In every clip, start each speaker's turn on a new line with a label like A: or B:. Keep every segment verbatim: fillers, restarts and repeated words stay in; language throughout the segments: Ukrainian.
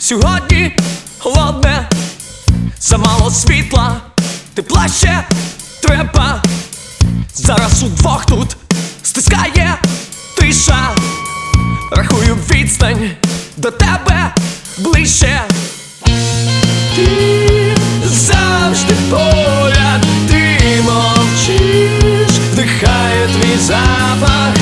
A: Сьогодні холодне, замало світла, тепла ще треба. Зараз удвох тут стискає тиша. Рахую відстань до тебе ближче. Ти завжди поряд, ти мовчиш, вдихаю твій запах.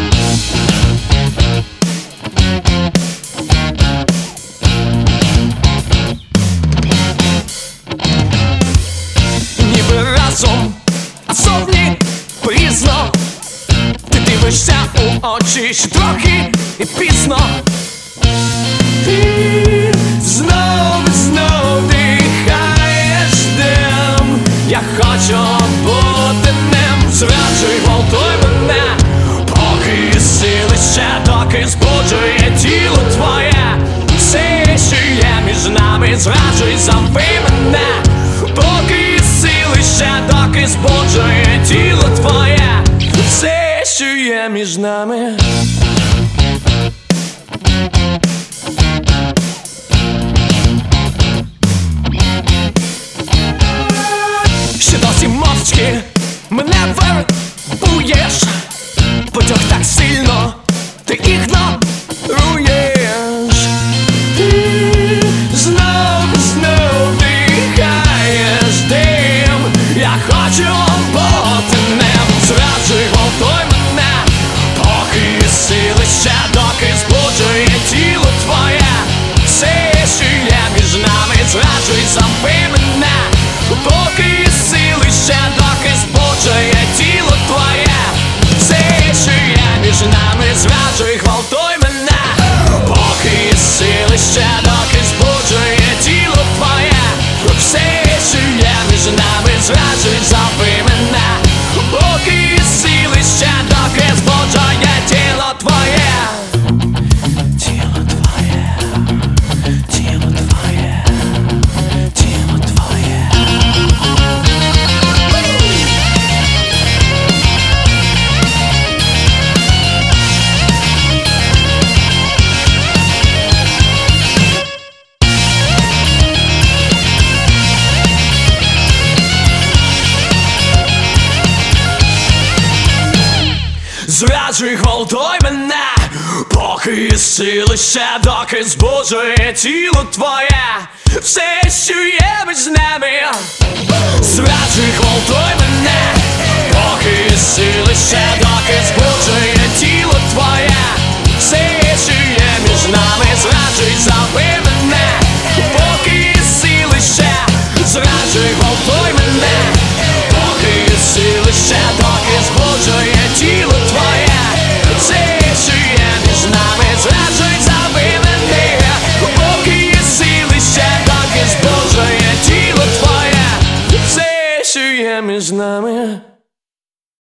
A: Ніби разом, а зовні пізно. Ти дивишся у очі ще трохи і пізно. Ти знов і знов дихаєш дим. Я хочу бути ним. Зраджуй, гвалтуй мене, поки є сили ще, доки збуджує тіло твоє. Все, що є між нами, зраджуй, забий мене, поки є сили ще, доки збуджує тіло твоє. Все, що є між нами. Ще досі мовчки мене вербуєш. Потяг так сильно, ти ігноруєш. Ти знов і знов дихаєш дим. Я хочу бути ним. Зраджуй, гвалтуй мене, поки є сили ще, доки збуджує тіло твоє. Все, що є між нами, зраджуй, забий мене, поки є сили ще, доки збуджує тіло твоє. Все, що є між нами, зраджуй, гвалтуй мене, поки є сили ще, доки збуджує тіло твоє. Все, що є між нами, зраджуй, забий мене, поки є сили ще, доки збуджує тіло твоє. Тіло твоє, тіло твоє, тіло твоє. Зраджуй, гвалтуй мене, поки є сили ще, доки збуджує тіло твоє. Все, що є між нами.